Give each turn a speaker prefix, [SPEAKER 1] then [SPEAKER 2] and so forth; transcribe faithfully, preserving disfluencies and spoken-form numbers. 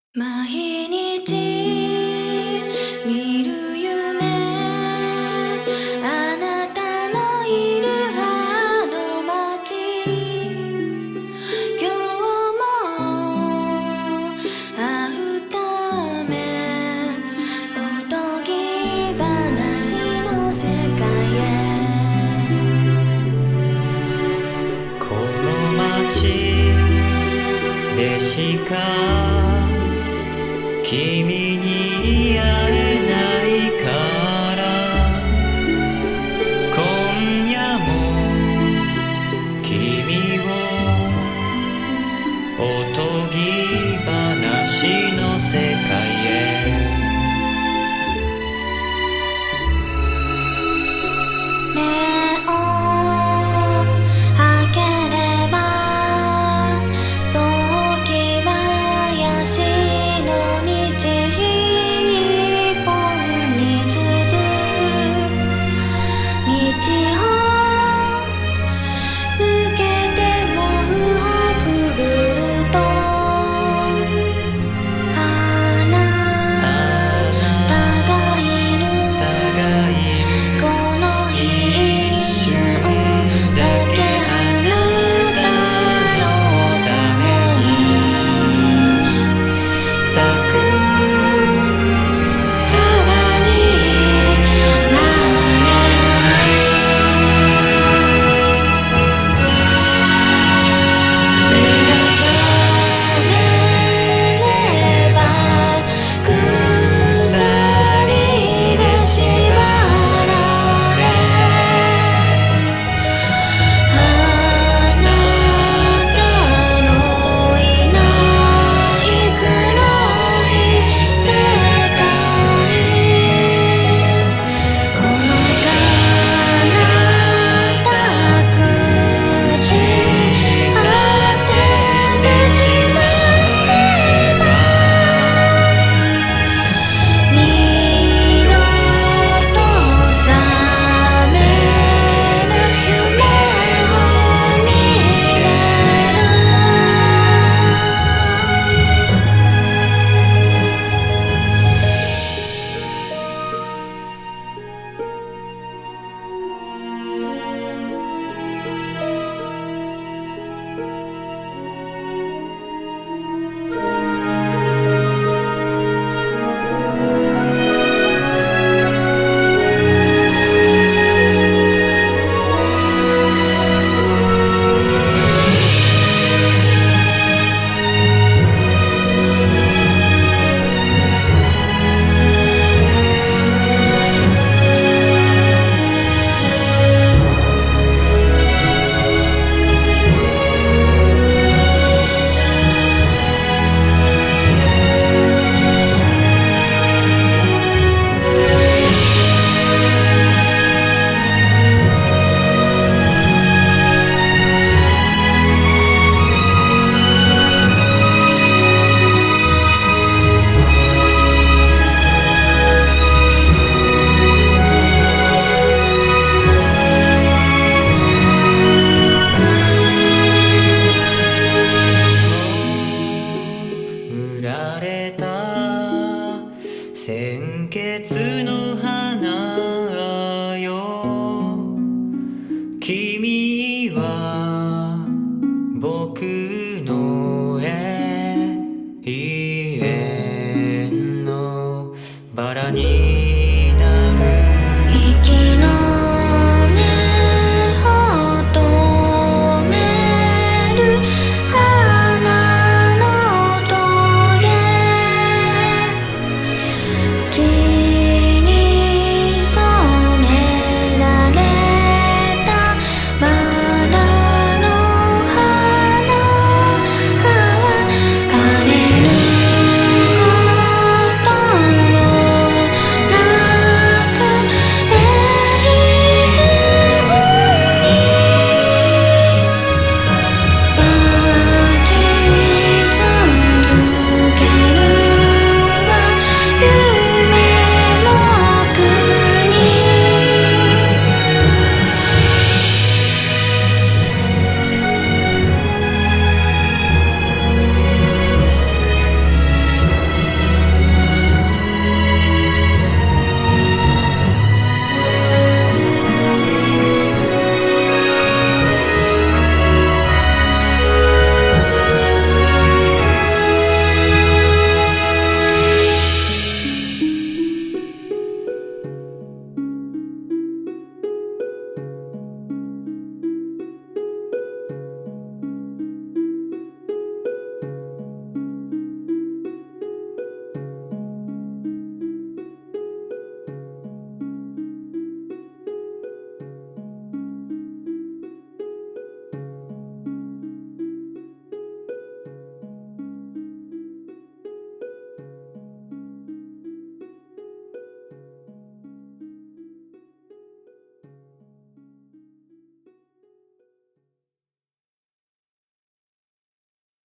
[SPEAKER 1] 毎日見る夢、あなたのいるあの街、今日も会うためおとぎ話の世界へ。
[SPEAKER 2] この街でしか君に会えないから今夜も君をおとぎ話の世界へ。
[SPEAKER 1] 目を開ければ雑木林の道一本に続く道を抜けてもをくぐるとあなたがいる。この一瞬だけあなたのために咲く花になれない。目が覚めれば鎖で縛られあなたのいない黒い世界、この彼方口当ててしまえば二度と覚めぬ夢を見れる。
[SPEAKER 2] 売られた鮮血の花よ、君は僕の永遠のバラに